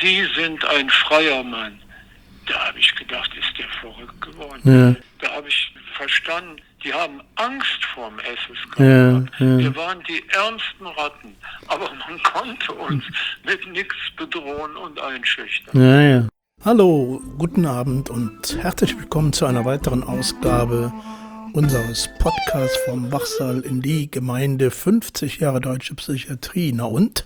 Sie sind ein freier Mann. Da habe ich gedacht, ist der verrückt geworden. Ja. Da habe ich verstanden, die haben Angst vorm SSK. Ja. Wir waren die ärmsten Ratten, aber man konnte uns mit nichts bedrohen und einschüchtern. Ja. Hallo, guten Abend und herzlich willkommen zu einer weiteren Ausgabe unseres Podcasts vom Wachsaal in die Gemeinde 50 Jahre Deutsche Psychiatrie. Na und?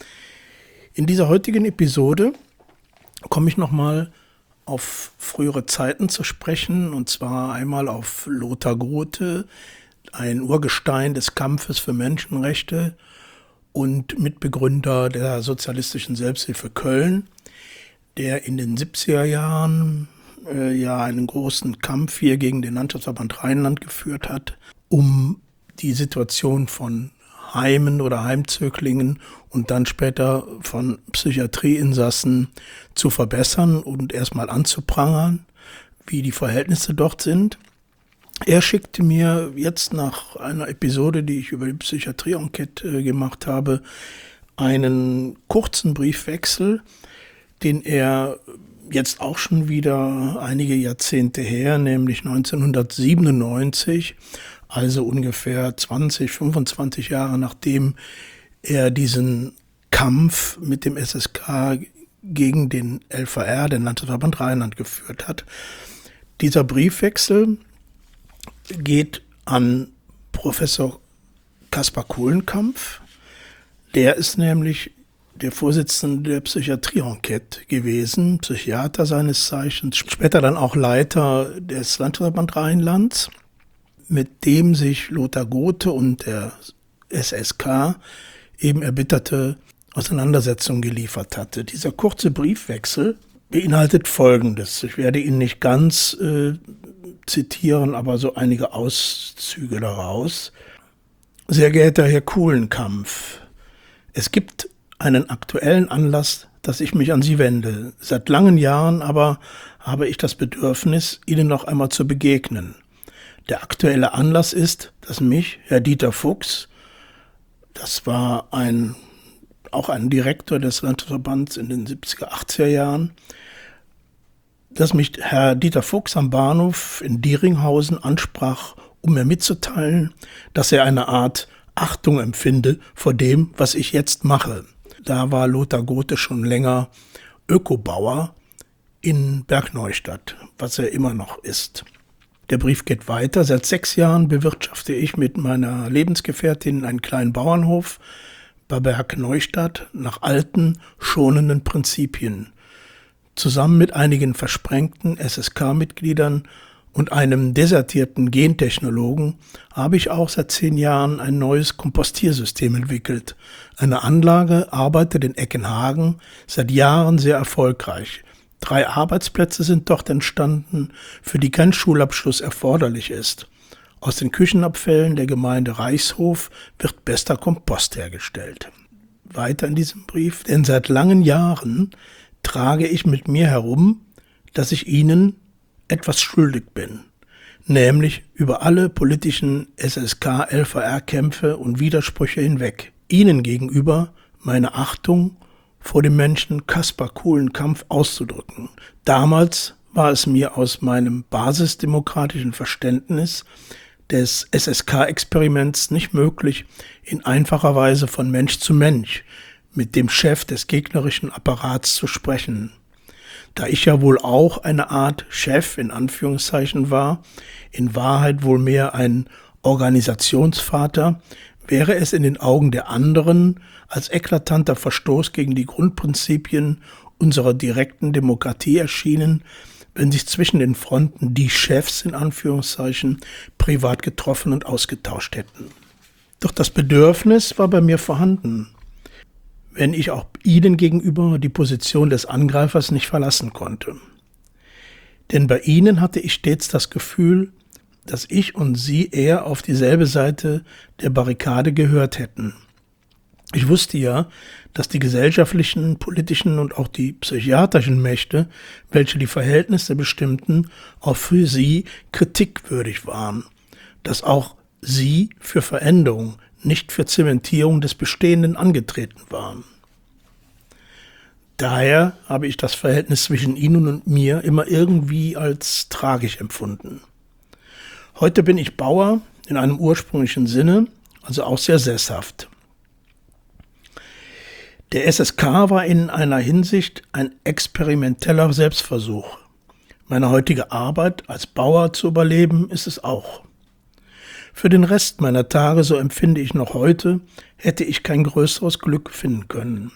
In dieser heutigen Episode komme ich nochmal auf frühere Zeiten zu sprechen, und zwar einmal auf Lothar Grote, ein Urgestein des Kampfes für Menschenrechte und Mitbegründer der Sozialistischen Selbsthilfe Köln, der in den 70er Jahren einen großen Kampf hier gegen den Landesverband Rheinland geführt hat, um die Situation von Heimen oder Heimzöglingen und dann später von Psychiatrieinsassen zu verbessern und erstmal anzuprangern, wie die Verhältnisse dort sind. Er schickte mir jetzt nach einer Episode, die ich über die Psychiatrie-Enquete gemacht habe, einen kurzen Briefwechsel, den er jetzt auch schon wieder einige Jahrzehnte her, nämlich 1997, also ungefähr 20, 25 Jahre nachdem er diesen Kampf mit dem SSK gegen den LVR, den Landesverband Rheinland, geführt hat. Dieser Briefwechsel geht an Professor Kaspar Kohlenkampf. Der ist nämlich der Vorsitzende der Psychiatrie-Enquete gewesen, Psychiater seines Zeichens, später dann auch Leiter des Landesverband Rheinlands, mit dem sich Lothar Grote und der SSK eben erbitterte Auseinandersetzungen geliefert hatte. Dieser kurze Briefwechsel beinhaltet Folgendes. Ich werde ihn nicht ganz zitieren, aber so einige Auszüge daraus. Sehr geehrter Herr Kohlenkampf, es gibt einen aktuellen Anlass, dass ich mich an Sie wende. Seit langen Jahren aber habe ich das Bedürfnis, Ihnen noch einmal zu begegnen. Der aktuelle Anlass ist, dass mich Herr Dieter Fuchs, das war auch ein Direktor des Landesverbands in den 70er, 80er Jahren, dass mich Herr Dieter Fuchs am Bahnhof in Dieringhausen ansprach, um mir mitzuteilen, dass er eine Art Achtung empfinde vor dem, was ich jetzt mache. Da war Lothar Grote schon länger Ökobauer in Bergneustadt, was er immer noch ist. Der Brief geht weiter. Seit 6 Jahren bewirtschafte ich mit meiner Lebensgefährtin einen kleinen Bauernhof bei Bergneustadt nach alten, schonenden Prinzipien. Zusammen mit einigen versprengten SSK-Mitgliedern und einem desertierten Gentechnologen habe ich auch seit 10 Jahren ein neues Kompostiersystem entwickelt. Eine Anlage arbeitet in Eckenhagen seit Jahren sehr erfolgreich. 3 Arbeitsplätze sind dort entstanden, für die kein Schulabschluss erforderlich ist. Aus den Küchenabfällen der Gemeinde Reichshof wird bester Kompost hergestellt. Weiter in diesem Brief, denn seit langen Jahren trage ich mit mir herum, dass ich Ihnen etwas schuldig bin, nämlich über alle politischen SSK-LVR-Kämpfe und Widersprüche hinweg. Ihnen gegenüber meine Achtung vor dem Menschen Kaspar Kohlenkampf auszudrücken. Damals war es mir aus meinem basisdemokratischen Verständnis des SSK-Experiments nicht möglich, in einfacher Weise von Mensch zu Mensch mit dem Chef des gegnerischen Apparats zu sprechen. Da ich ja wohl auch eine Art Chef in Anführungszeichen war, in Wahrheit wohl mehr ein Organisationsvater, wäre es in den Augen der anderen als eklatanter Verstoß gegen die Grundprinzipien unserer direkten Demokratie erschienen, wenn sich zwischen den Fronten die Chefs in Anführungszeichen privat getroffen und ausgetauscht hätten. Doch das Bedürfnis war bei mir vorhanden, wenn ich auch Ihnen gegenüber die Position des Angreifers nicht verlassen konnte. Denn bei Ihnen hatte ich stets das Gefühl, dass ich und Sie eher auf dieselbe Seite der Barrikade gehört hätten. Ich wusste ja, dass die gesellschaftlichen, politischen und auch die psychiatrischen Mächte, welche die Verhältnisse bestimmten, auch für Sie kritikwürdig waren, dass auch Sie für Veränderung, nicht für Zementierung des Bestehenden angetreten waren. Daher habe ich das Verhältnis zwischen Ihnen und mir immer irgendwie als tragisch empfunden. Heute bin ich Bauer in einem ursprünglichen Sinne, also auch sehr sesshaft. Der SSK war in einer Hinsicht ein experimenteller Selbstversuch. Meine heutige Arbeit als Bauer zu überleben ist es auch. Für den Rest meiner Tage, so empfinde ich noch heute, hätte ich kein größeres Glück finden können.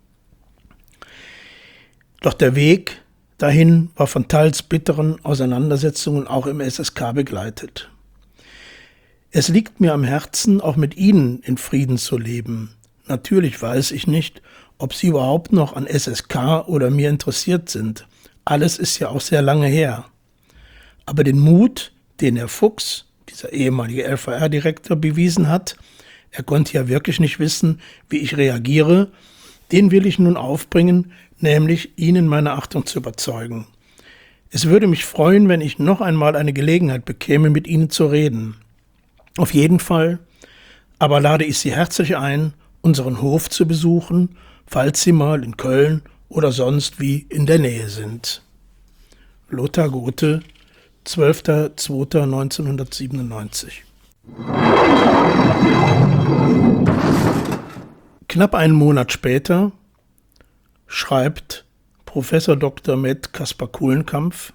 Doch der Weg dahin war von teils bitteren Auseinandersetzungen auch im SSK begleitet. Es liegt mir am Herzen, auch mit Ihnen in Frieden zu leben. Natürlich weiß ich nicht, ob Sie überhaupt noch an SSK oder mir interessiert sind. Alles ist ja auch sehr lange her. Aber den Mut, den Herr Fuchs, dieser ehemalige LVR-Direktor, bewiesen hat, er konnte ja wirklich nicht wissen, wie ich reagiere, den will ich nun aufbringen, nämlich Ihnen meine Achtung zu überzeugen. Es würde mich freuen, wenn ich noch einmal eine Gelegenheit bekäme, mit Ihnen zu reden. Auf jeden Fall, aber lade ich Sie herzlich ein, unseren Hof zu besuchen, falls Sie mal in Köln oder sonst wie in der Nähe sind. Lothar Gothe, 12.02.1997. Knapp einen Monat später schreibt Professor Dr. med. Kaspar Kulenkampff: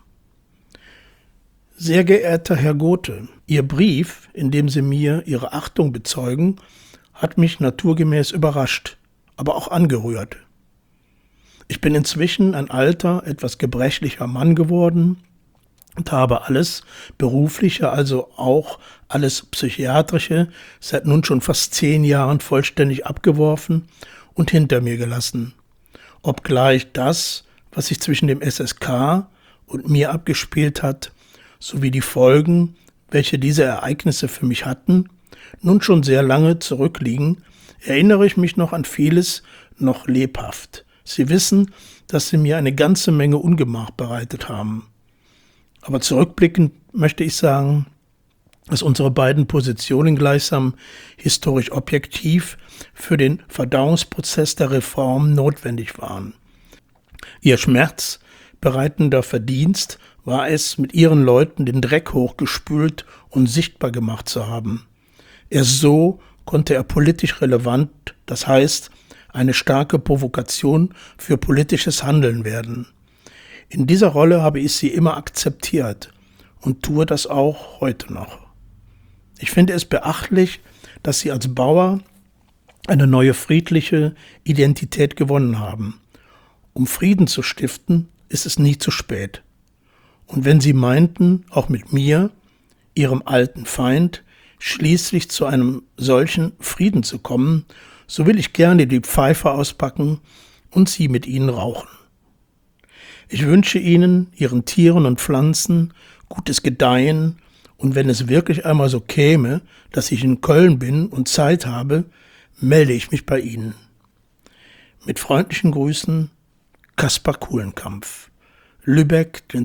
Sehr geehrter Herr Gothe, Ihr Brief, in dem Sie mir Ihre Achtung bezeugen, hat mich naturgemäß überrascht, aber auch angerührt. Ich bin inzwischen ein alter, etwas gebrechlicher Mann geworden und habe alles Berufliche, also auch alles Psychiatrische, seit nun schon fast 10 Jahren vollständig abgeworfen und hinter mir gelassen. Obgleich das, was sich zwischen dem SSK und mir abgespielt hat, sowie die Folgen, welche diese Ereignisse für mich hatten, nun schon sehr lange zurückliegen, erinnere ich mich noch an vieles noch lebhaft. Sie wissen, dass Sie mir eine ganze Menge Ungemach bereitet haben. Aber zurückblickend möchte ich sagen, dass unsere beiden Positionen gleichsam historisch objektiv für den Verdauungsprozess der Reform notwendig waren. Ihr schmerzbereitender Verdienst war es, mit Ihren Leuten den Dreck hochgespült und sichtbar gemacht zu haben. Erst so konnte er politisch relevant, das heißt, eine starke Provokation für politisches Handeln werden. In dieser Rolle habe ich sie immer akzeptiert und tue das auch heute noch. Ich finde es beachtlich, dass Sie als Bauer eine neue friedliche Identität gewonnen haben. Um Frieden zu stiften, ist es nie zu spät. Und wenn Sie meinten, auch mit mir, Ihrem alten Feind, schließlich zu einem solchen Frieden zu kommen, so will ich gerne die Pfeife auspacken und sie mit Ihnen rauchen. Ich wünsche Ihnen, Ihren Tieren und Pflanzen, gutes Gedeihen, und wenn es wirklich einmal so käme, dass ich in Köln bin und Zeit habe, melde ich mich bei Ihnen. Mit freundlichen Grüßen, Kaspar Kulenkampff, Lübeck, den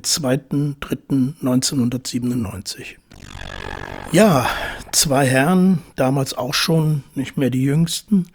2.3.1997. Ja, 2 Herren, damals auch schon nicht mehr die Jüngsten,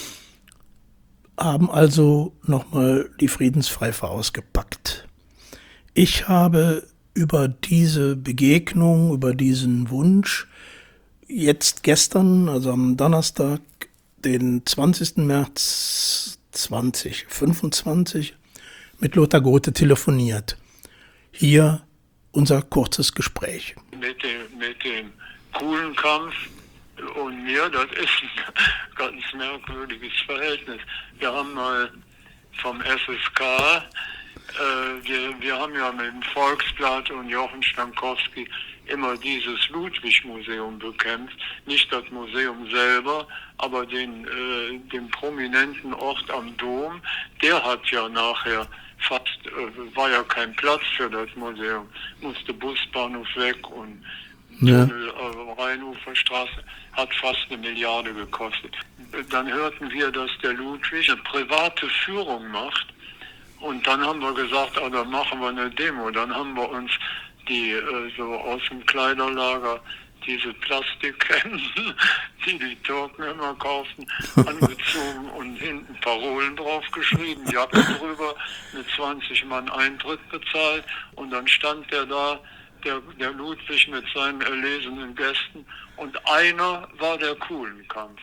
haben also nochmal die Friedenspfeife ausgepackt. Ich habe über diese Begegnung, über diesen Wunsch, jetzt gestern, also am Donnerstag, den 20. März 2025, mit Lothar Gothe telefoniert. Hier unser kurzes Gespräch. Mit dem Kulenkampff und mir, das ist ein ganz merkwürdiges Verhältnis. Wir haben mal vom SSK, wir haben ja mit dem Volksblatt und Jochen Stankowski immer dieses Ludwig-Museum bekämpft. Nicht das Museum selber, aber den prominenten Ort am Dom. Der hat ja nachher fast, war ja kein Platz für das Museum. Musste Busbahnhof weg und Tunnel, Rheinuferstraße, hat fast 1 Milliarde gekostet. Dann hörten wir, dass der Ludwig eine private Führung macht. Und dann haben wir gesagt, da machen wir eine Demo. Dann haben wir uns die so aus dem Kleiderlager diese Plastikhemden, die Türken immer kaufen, angezogen und hinten Parolen draufgeschrieben, Jacke drüber, mit 20 Mann Eintritt bezahlt und dann stand der da, der Ludwig mit seinen erlesenen Gästen und einer war der Kuhlenkampf.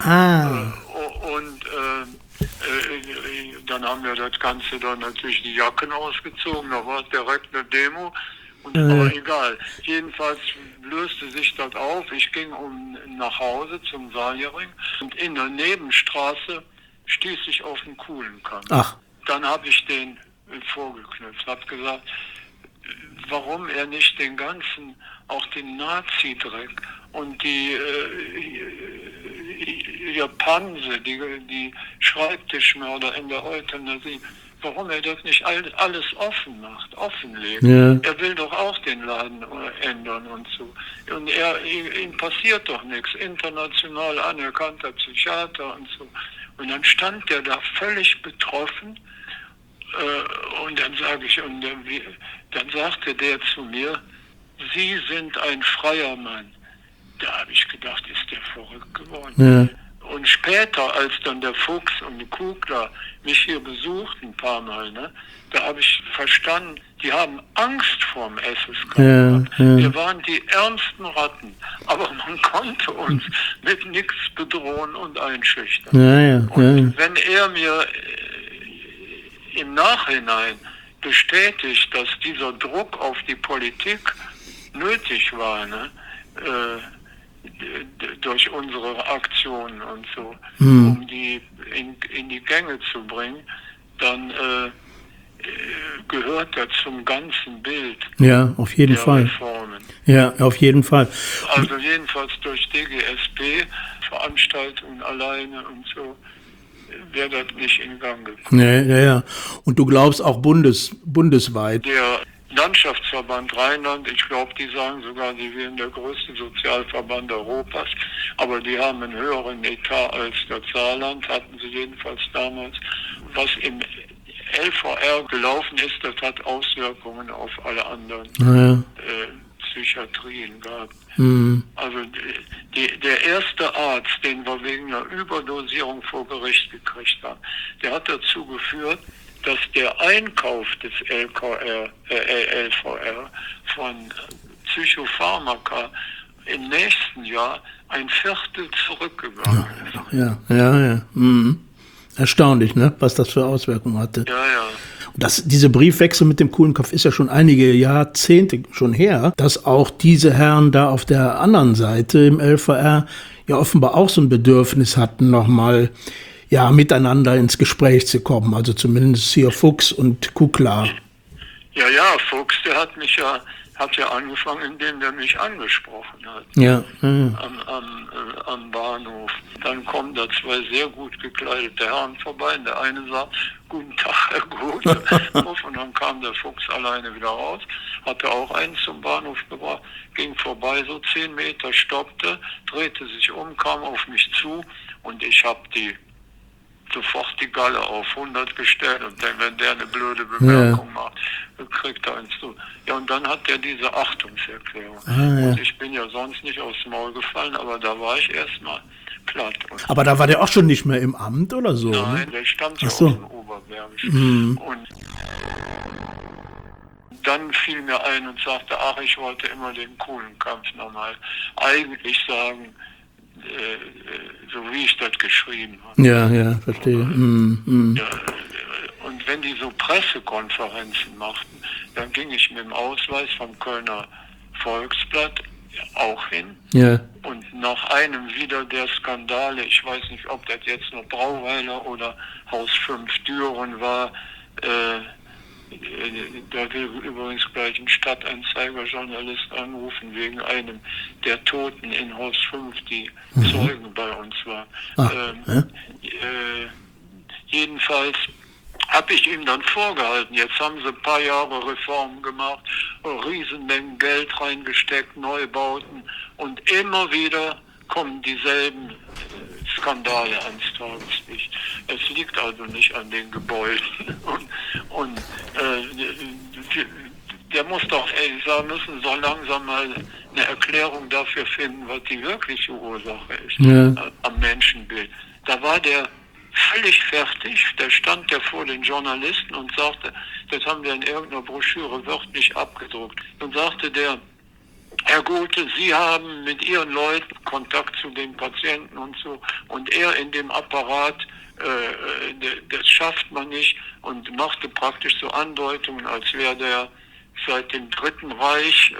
Dann haben wir das Ganze dann natürlich die Jacken ausgezogen, da war direkt eine Demo. Aber egal, jedenfalls löste sich das auf. Ich ging nach Hause zum Saljaring und in der Nebenstraße stieß ich auf einen Kuhlenkampf. Ach. Dann habe ich den vorgeknüpft, habe gesagt, warum er nicht den ganzen, auch den Nazi-Dreck und die Panse, die Schreibtischmörder in der Euthanasie, warum er das nicht alles offen macht, offenlegt. Ja. Er will doch auch den Laden ändern und so. Und ihm passiert doch nichts. International anerkannter Psychiater und so. Und dann stand der da völlig betroffen und dann dann sagte der zu mir, Sie sind ein freier Mann. Da habe ich gedacht, ist der verrückt geworden. Ja. Und später, als dann der Fuchs und die Kugler mich hier besuchten ein paar Mal, ne, da habe ich verstanden, die haben Angst vorm SSK. Wir waren die ärmsten Ratten, aber man konnte uns mit nichts bedrohen und einschüchtern. Und wenn er mir im Nachhinein bestätigt, dass dieser Druck auf die Politik nötig war, ne, durch unsere Aktionen und so, um die in die Gänge zu bringen, dann gehört das zum ganzen Bild. Ja, auf jeden Fall. Reformen. Ja, auf jeden Fall. Also jedenfalls durch DGSB, Veranstaltungen alleine und so, wäre das nicht in Gang gekommen. Ja. Und du glaubst auch bundesweit? Der Landschaftsverband Rheinland, ich glaube, die sagen sogar, die wären der größte Sozialverband Europas, aber die haben einen höheren Etat als das Saarland, hatten sie jedenfalls damals. Was im LVR gelaufen ist, das hat Auswirkungen auf alle anderen Psychiatrien gehabt. Also der erste Arzt, den wir wegen einer Überdosierung vor Gericht gekriegt haben, der hat dazu geführt, dass der Einkauf des LVR von Psychopharmaka im nächsten Jahr 1/4 zurückgegangen ist. Ja. Erstaunlich, ne? Was das für Auswirkungen hatte. Ja. Und diese Briefwechsel mit dem Kuhlenkopf ist ja schon einige Jahrzehnte schon her, dass auch diese Herren da auf der anderen Seite im LVR ja offenbar auch so ein Bedürfnis hatten, nochmal miteinander ins Gespräch zu kommen. Also zumindest hier Fuchs und Kukla. Ja, Fuchs, der hat ja angefangen, indem der mich angesprochen hat. Ja. Am Bahnhof. Dann kommen da zwei sehr gut gekleidete Herren vorbei. Und der eine sagt, guten Tag, Herr Grote. Und dann kam der Fuchs alleine wieder raus, hatte auch einen zum Bahnhof gebracht, ging vorbei so 10 Meter, stoppte, drehte sich um, kam auf mich zu und ich habe sofort die Galle auf 100 gestellt und dann, wenn der eine blöde Bemerkung macht, kriegt er eins zu. Ja, und dann hat der diese Achtungserklärung. Und ich bin ja sonst nicht aufs Maul gefallen, aber da war ich erstmal platt. Aber da war der auch schon nicht mehr im Amt oder so? Nein, ne? Der stammt ja aus dem Oberbergischen. Und dann fiel mir ein und sagte, ich wollte immer den Kuhlenkampf nochmal eigentlich sagen, so wie ich das geschrieben habe. Ja, verstehe. Ja, und wenn die so Pressekonferenzen machten, dann ging ich mit dem Ausweis vom Kölner Volksblatt auch hin. Ja. Und nach einem wieder der Skandale, ich weiß nicht, ob das jetzt noch Brauweiler oder Haus 5 Düren war, da will übrigens gleich ein Stadtanzeiger-Journalist anrufen wegen einem der Toten in Haus 5, die Zeugen bei uns waren. Jedenfalls habe ich ihm dann vorgehalten, jetzt haben sie ein paar Jahre Reformen gemacht, Riesenmengen Geld reingesteckt, Neubauten und immer wieder kommen dieselben Skandale ans Tageslicht. Es liegt also nicht an den Gebäuden. Und der muss doch ehrlich sagen müssen, so langsam mal eine Erklärung dafür finden, was die wirkliche Ursache ist am Menschenbild. Da war der völlig fertig, da stand der vor den Journalisten und sagte, das haben wir in irgendeiner Broschüre wörtlich abgedruckt. Und sagte der, Herr Gothe, Sie haben mit Ihren Leuten Kontakt zu den Patienten und so, und er in dem Apparat, das schafft man nicht, und machte praktisch so Andeutungen, als wäre der seit dem Dritten Reich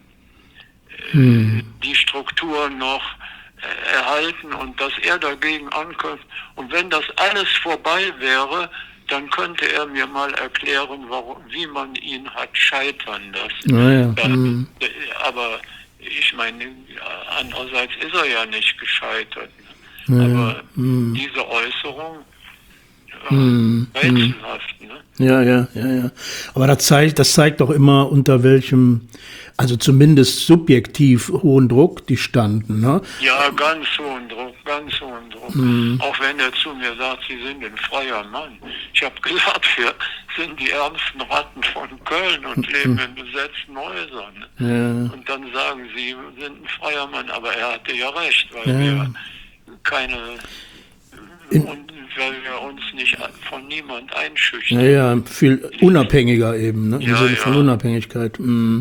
die Strukturen noch erhalten und dass er dagegen ankämpft. Und wenn das alles vorbei wäre, dann könnte er mir mal erklären, wie man ihn hat scheitern lassen. Aber ich meine, andererseits ist er ja nicht gescheitert. Aber diese Äußerung, rätselhaft, ne? Ja. Aber das zeigt doch immer, unter welchem, also zumindest subjektiv hohen Druck die standen, ne? Ja, ganz hohen Druck. Auch wenn er zu mir sagt, Sie sind ein freier Mann. Ich habe gesagt, wir sind die ärmsten Ratten von Köln und leben in besetzten Häusern. Ne? Und dann sagen Sie, sind ein freier Mann. Aber er hatte ja recht, weil wir weil wir uns nicht von niemand einschüchtern. Ja, viel unabhängiger eben, ne? Im Sinne von Unabhängigkeit.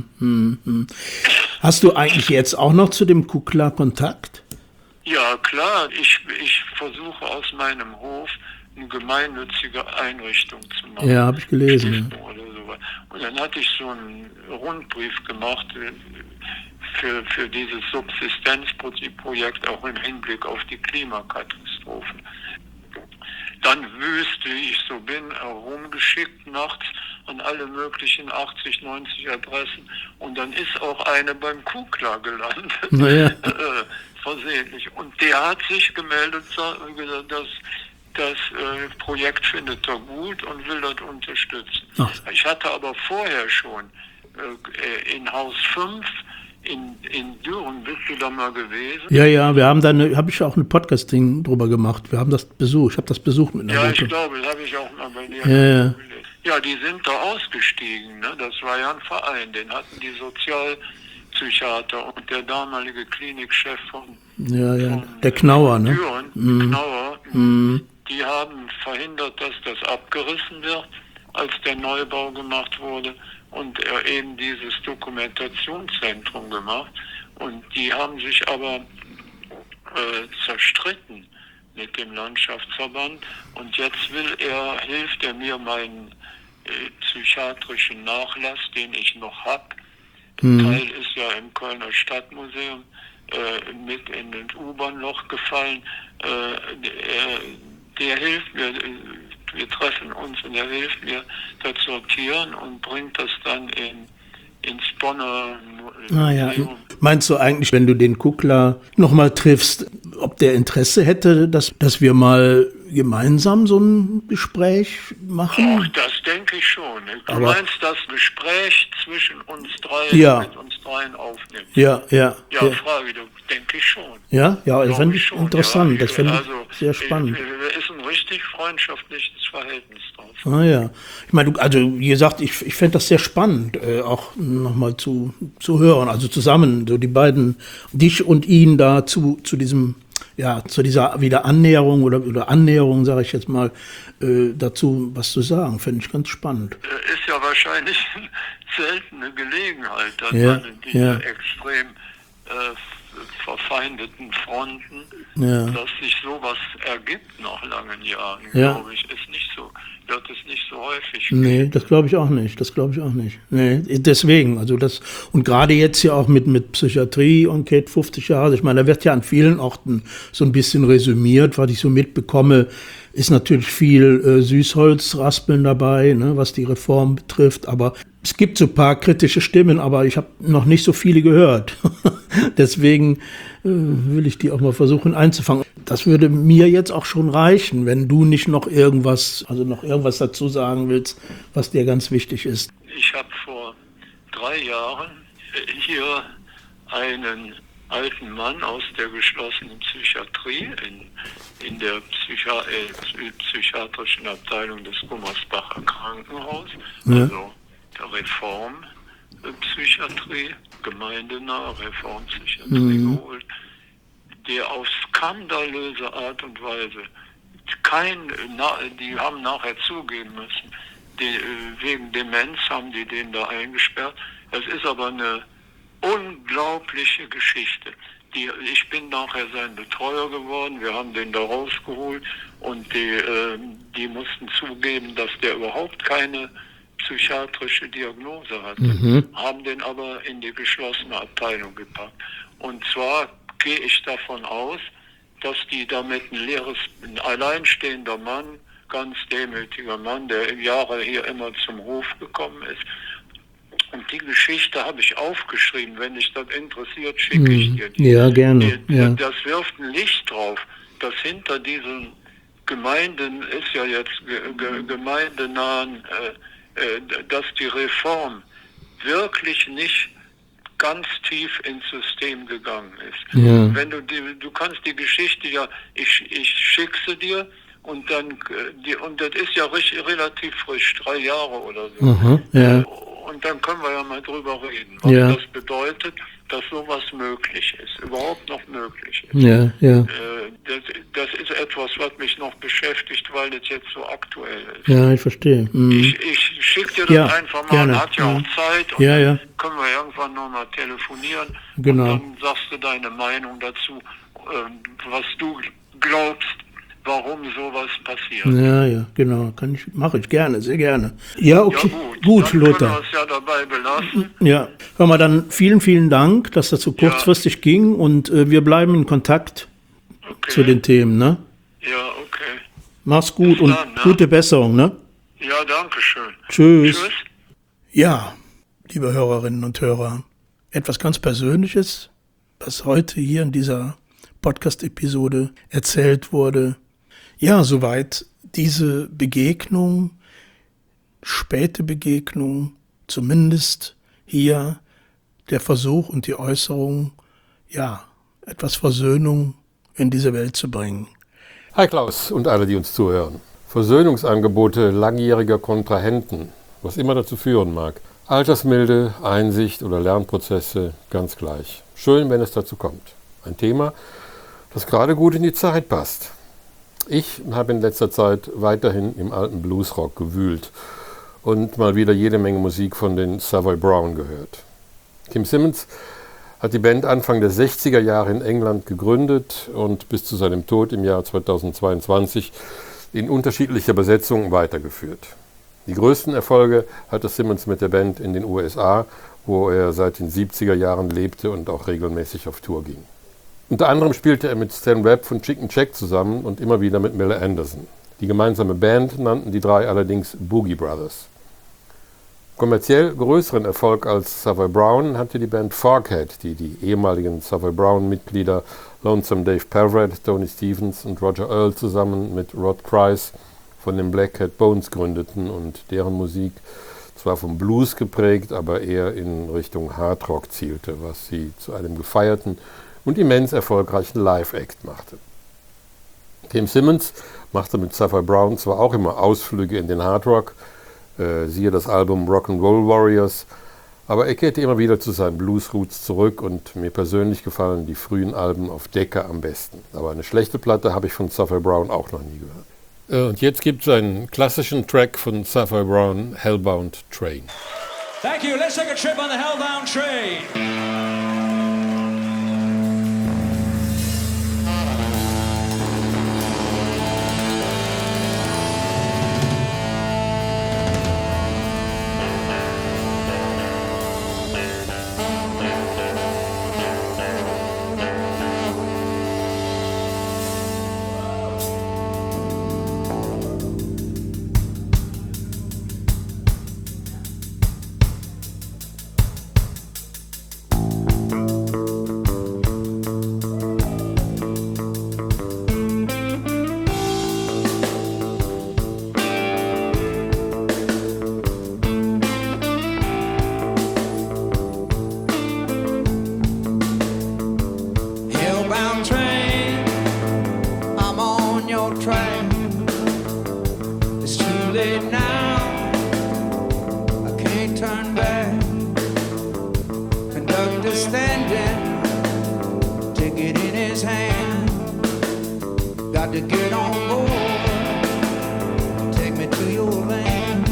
Hast du eigentlich jetzt auch noch zu dem Kukla Kontakt? Ja, klar. Ich versuche aus meinem Hof eine gemeinnützige Einrichtung zu machen. Ja, habe ich gelesen. Oder sowas. Und dann hatte ich so einen Rundbrief gemacht für dieses Subsistenzprojekt, auch im Hinblick auf die Klimakatastrophen. Dann wüst, wie ich so bin, rumgeschickt nachts an alle möglichen 80, 90 Adressen. Und dann ist auch eine beim Kukla gelandet, versehentlich. Und der hat sich gemeldet, gesagt, das Projekt findet er gut und will das unterstützen. Ach. Ich hatte aber vorher schon in Haus 5 in Düren, bist du da mal gewesen? Ja, wir haben habe ich auch ein Podcast-Ding drüber gemacht. Wir haben das besucht. Ich habe das besucht mit einer Ja, Gruppe. ich glaube, das habe ich auch mal bei dir gelesen. Ja, die sind da ausgestiegen. Ne? Das war ja ein Verein. Den hatten die Sozialpsychiater und der damalige Klinikchef von der Knauer, ne? Düren, Knauer, die haben verhindert, dass das abgerissen wird, als der Neubau gemacht wurde. Und eben dieses Dokumentationszentrum gemacht. Und die haben sich aber zerstritten mit dem Landschaftsverband. Und jetzt hilft er mir meinen psychiatrischen Nachlass, den ich noch habe. Ein Teil ist ja im Kölner Stadtmuseum mit in den U-Bahn-Loch gefallen. Der hilft mir. Wir treffen uns und er hilft mir, das sortieren und bringt das dann ins Bonner Museum. Meinst du eigentlich, wenn du den Kukla nochmal triffst, ob der Interesse hätte, dass wir mal gemeinsam so ein Gespräch machen? Ach, das denke ich schon. Du meinst das Gespräch zwischen uns dreien, mit uns dreien aufnehmen? Ja, Frage, denke ich schon. Ja, das fände ich interessant. Das fände ich sehr spannend. Ist ein richtig freundschaftliches Verhältnis drauf. Ich meine, wie gesagt, ich fände das sehr spannend, auch nochmal zu hören, also zusammen, so die beiden, dich und ihn da zu diesem, zu dieser Wiederannäherung oder Annäherung, sage ich jetzt mal, dazu was zu sagen, fände ich ganz spannend. Ist ja wahrscheinlich eine seltene Gelegenheit, dass man in diese extrem verfeindeten Fronten, dass sich sowas ergibt nach langen Jahren, glaube ich, wird es nicht so häufig. Nee, das glaube ich auch nicht. Nee, deswegen, und gerade jetzt ja auch mit Psychiatrie und Kate 50 Jahre, also ich meine, da wird ja an vielen Orten so ein bisschen resümiert, was ich so mitbekomme, ist natürlich viel Süßholzraspeln dabei, ne, was die Reform betrifft, aber es gibt so ein paar kritische Stimmen, aber ich habe noch nicht so viele gehört. Deswegen will ich die auch mal versuchen einzufangen. Das würde mir jetzt auch schon reichen, wenn du nicht noch irgendwas dazu sagen willst, was dir ganz wichtig ist. Ich habe vor 3 Jahren hier einen alten Mann aus der geschlossenen Psychiatrie in der psychiatrischen Abteilung des Gummersbacher Krankenhaus, also der Reform, Psychiatrie, gemeindenahe Reformpsychiatrie geholt, die auf skandalöse Art und Weise die haben nachher zugeben müssen, wegen Demenz haben die den da eingesperrt. Es ist aber eine unglaubliche Geschichte. Ich bin nachher sein Betreuer geworden, wir haben den da rausgeholt und die mussten zugeben, dass der überhaupt keine psychiatrische Diagnose hatte, haben den aber in die geschlossene Abteilung gepackt. Und zwar gehe ich davon aus, dass die damit ein alleinstehender Mann, ganz demütiger Mann, der Jahre hier immer zum Hof gekommen ist. Und die Geschichte habe ich aufgeschrieben. Wenn dich das interessiert, schicke ich dir die. Ja, gerne. Das wirft ein Licht drauf, dass hinter diesen Gemeinden ist ja jetzt gemeindenahen, dass die Reform wirklich nicht ganz tief ins System gegangen ist. Ja. Wenn du kannst die Geschichte ja, ich schicke sie dir und dann und das ist ja relativ frisch, 3 Jahre oder so. Ja. Und dann können wir ja mal drüber reden, was das bedeutet, dass sowas möglich ist, überhaupt noch möglich ist. Ja. Das ist etwas, was mich noch beschäftigt, weil das jetzt so aktuell ist. Ja, ich verstehe. Ich schicke dir das einfach mal, gerne. Man hat ja auch Zeit und dann können wir irgendwann nochmal telefonieren Genau. und dann sagst du deine Meinung dazu, was du glaubst, warum sowas passiert. Ja, genau. Mache ich gerne, sehr gerne. Ja, okay. Ja, gut, dann Lothar. können wir es ja dabei belassen. Ja, hör mal, dann vielen Dank, dass das so kurzfristig ging und wir bleiben in Kontakt zu den Themen, ne? Ja, okay. Mach's gut und dann, ne? gute Besserung, ne? Ja, danke schön. Tschüss. Tschüss. Ja, liebe Hörerinnen und Hörer, etwas ganz Persönliches, was heute hier in dieser Podcast-Episode erzählt wurde. Ja, soweit diese Begegnung, späte Begegnung, zumindest hier der Versuch und die Äußerung, ja, etwas Versöhnung in diese Welt zu bringen. Hi Klaus und alle, die uns zuhören. Versöhnungsangebote langjähriger Kontrahenten, was immer dazu führen mag. Altersmilde, Einsicht oder Lernprozesse, ganz gleich. Schön, wenn es dazu kommt. Ein Thema, das gerade gut in die Zeit passt. Ich habe in letzter Zeit weiterhin im alten Bluesrock gewühlt und mal wieder jede Menge Musik von den Savoy Brown gehört. Kim Simmons hat die Band Anfang der 60er Jahre in England gegründet und bis zu seinem Tod im Jahr 2022 in unterschiedlicher Besetzung weitergeführt. Die größten Erfolge hatte Simmons mit der Band in den USA, wo er seit den 70er Jahren lebte und auch regelmäßig auf Tour ging. Unter anderem spielte er mit Stan Webb von Chicken Check zusammen und immer wieder mit Miller Anderson. Die gemeinsame Band nannten die drei allerdings Boogie Brothers. Kommerziell größeren Erfolg als Savoy Brown hatte die Band Foghat, die die ehemaligen Savoy Brown-Mitglieder Lonesome Dave Perrett, Tony Stevens und Roger Earl zusammen mit Rod Price von den Black Cat Bones gründeten und deren Musik zwar vom Blues geprägt, aber eher in Richtung Hardrock zielte, was sie zu einem gefeierten und immens erfolgreichen Live-Act machte. Kim Simmons machte mit Savoy Brown zwar auch immer Ausflüge in den Hardrock, siehe das Album Rock'n'Roll Warriors, aber er kehrte immer wieder zu seinen Blues-Roots zurück und mir persönlich gefallen die frühen Alben auf Decca am besten. Aber eine schlechte Platte habe ich von Savoy Brown auch noch nie gehört. Und jetzt gibt es einen klassischen Track von Savoy Brown, Hellbound Train. Thank you. Let's take a trip on the Hellbound Train. standing, ticket in his hand. Got to get on board, take me to your land.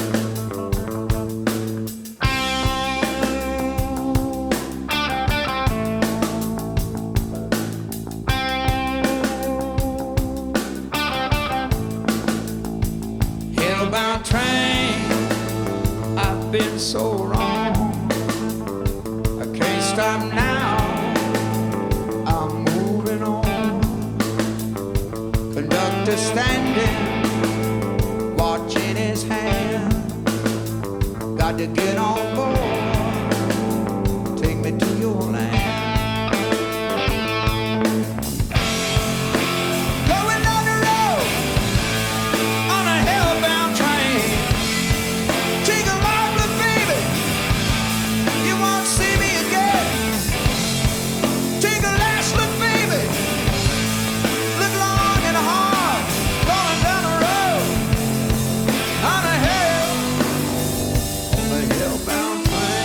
Hellbound train, I've been so wrong. I can't stop now, I'm moving on. Conductor standing, watching his hand. Got to get on board, take me to your land. Going down the road on a hellbound train. Take a long look, baby, you won't see me again. Take a last look, baby, look long and hard. Going down the road on a hellbound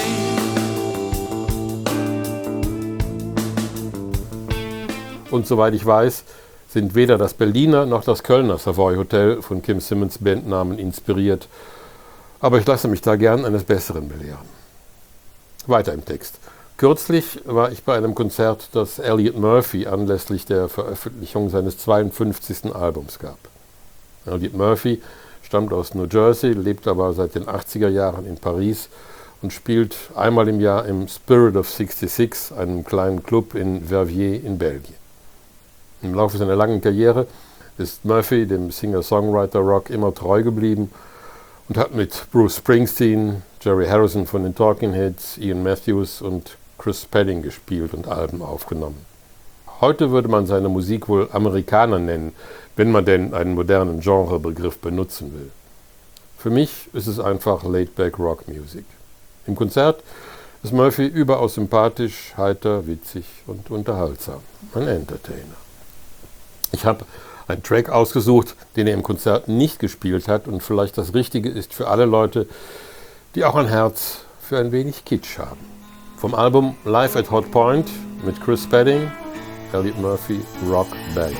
train. Und soweit ich weiß, sind weder das Berliner noch das Kölner Savoy Hotel von Kim Simmons Bandnamen inspiriert. Aber ich lasse mich da gern eines Besseren belehren. Weiter im Text. Kürzlich war ich bei einem Konzert, das Elliot Murphy anlässlich der Veröffentlichung seines 52. Albums gab. Elliot Murphy stammt aus New Jersey, lebt aber seit den 80er Jahren in Paris und spielt einmal im Jahr im Spirit of 66, einem kleinen Club in Verviers in Belgien. Im Laufe seiner langen Karriere ist Murphy dem Singer-Songwriter-Rock immer treu geblieben und hat mit Bruce Springsteen, Jerry Harrison von den Talking Heads, Ian Matthews und Chris Spedding gespielt und Alben aufgenommen. Heute würde man seine Musik wohl Amerikaner nennen, wenn man denn einen modernen Genrebegriff benutzen will. Für mich ist es einfach Laid-Back Rock Music. Im Konzert ist Murphy überaus sympathisch, heiter, witzig und unterhaltsam. Ein Entertainer. Ich habe einen Track ausgesucht, den er im Konzert nicht gespielt hat und vielleicht das Richtige ist für alle Leute, die auch ein Herz für ein wenig Kitsch haben. Vom Album Live at Hot Point mit Chris Spedding, Elliot Murphy, Rock Ballad.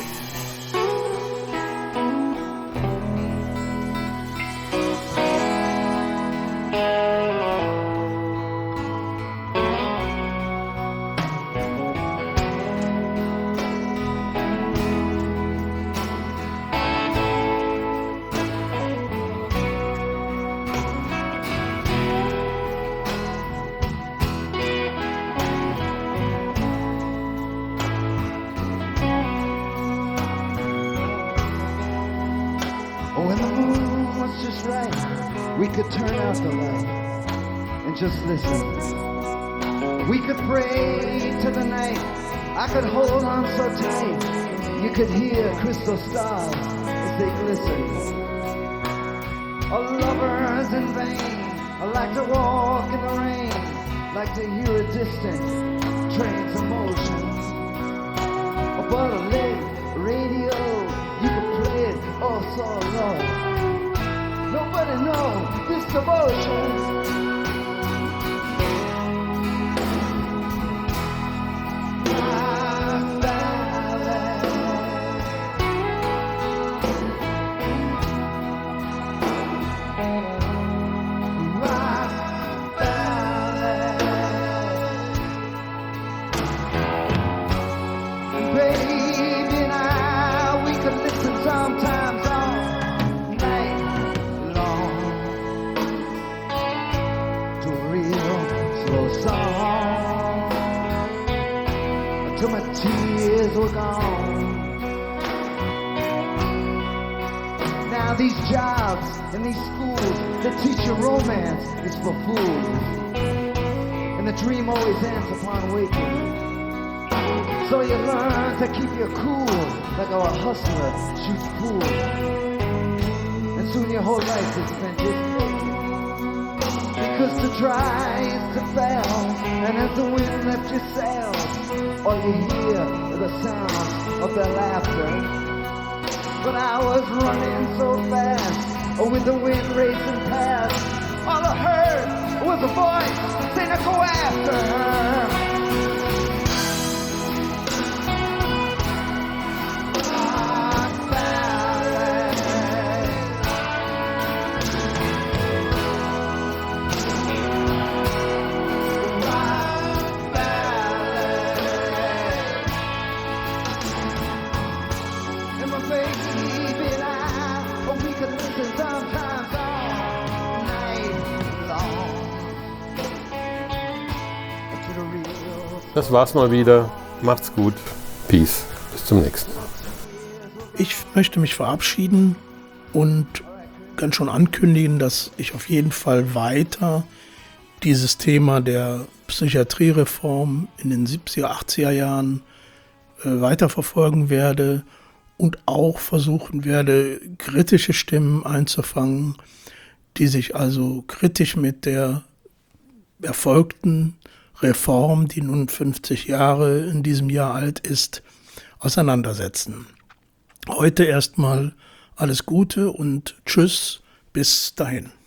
When the moon was just right, we could turn out the light and just listen. We could pray to the night, I could hold on so tight. You could hear crystal stars as they glisten. Oh, lovers in vain, I like to walk in the rain, like to hear a distant train's emotion. Oh, but a late radio, you can play it all so low. Nobody knows this devotion. Sometimes all night long to a real slow song until my tears were gone. Now these jobs and these schools that teach you romance is for fools, and the dream always ends upon waking. So you learn to keep your cool, like how a hustler shoots pool. And soon your whole life is spent just faking. Because to try is to fail, and as the wind left your sails, all you hear are the sounds of their laughter. But I was running so fast, with the wind racing past, all I heard was a voice saying to go after her. Das war's mal wieder. Macht's gut. Peace. Bis zum nächsten Mal. Ich möchte mich verabschieden und kann schon ankündigen, dass ich auf jeden Fall weiter dieses Thema der Psychiatriereform in den 70er, 80er Jahren weiterverfolgen werde und auch versuchen werde, kritische Stimmen einzufangen, die sich also kritisch mit der erfolgten Reform, die nun 50 Jahre in diesem Jahr alt ist, auseinandersetzen. Heute erstmal alles Gute und Tschüss, bis dahin.